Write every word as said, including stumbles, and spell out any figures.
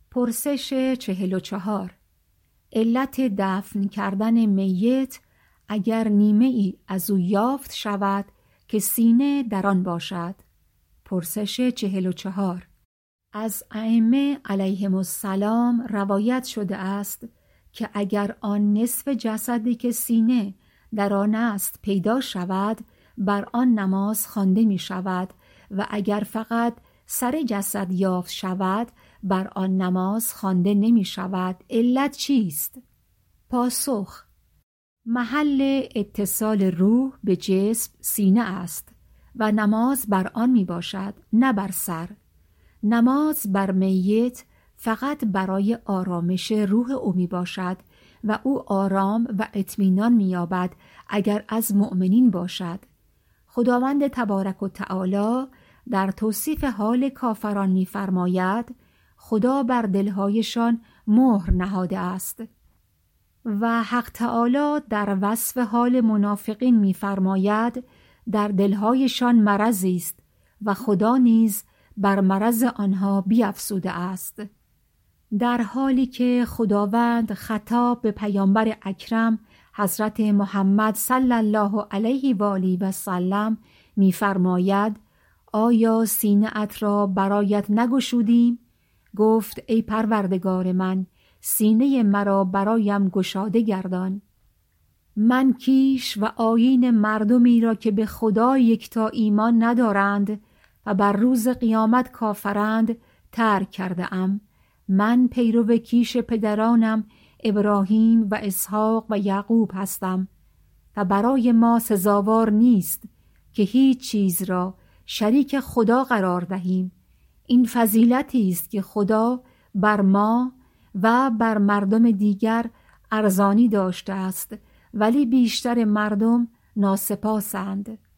پرسش چهل و چهار. علت دفن کردن میت اگر نیمه ای از او یافت شود که سینه در آن باشد. پرسش چهل و چهار. از ائمه علیهم السلام روایت شده است که اگر آن نصف جسدی که سینه در آن است پیدا شود بر آن نماز خوانده می شود و اگر فقط سر جسد یافت شود بر آن نماز خوانده نمی شود. علت چیست؟ پاسخ: محل اتصال روح به جسم سینه است و نماز بر آن می باشد، نه بر سر. نماز بر میت فقط برای آرامش روح او می باشد و او آرام و اطمینان می یابد اگر از مؤمنین باشد. خداوند تبارک و تعالی در توصیف حال کافران می فرماید خدا بر دلهایشان مهر نهاده است و حق تعالی در وصف حال منافقین می فرماید در دلهایشان مرضی است و خدا نیز بر مرض آنها بیفزوده است. در حالی که خداوند خطاب به پیامبر اکرم حضرت محمد صلی الله علیه و آله و سلم می فرماید آیا سینه ات را برایت نگشودیم؟ گفت ای پروردگار من، سینه مرا برایم گشاده گردان. من کیش و آیین مردمی را که به خدا یکتا ایمان ندارند و بر روز قیامت کافرند ترک کرده ام. من پیرو کیش پدرانم ابراهیم و اسحاق و یعقوب هستم و برای ما سزاوار نیست که هیچ چیز را شریک خدا قرار دهیم. این فضیلتی است که خدا بر ما و بر مردم دیگر ارزانی داشته است، ولی بیشتر مردم ناسپاسند.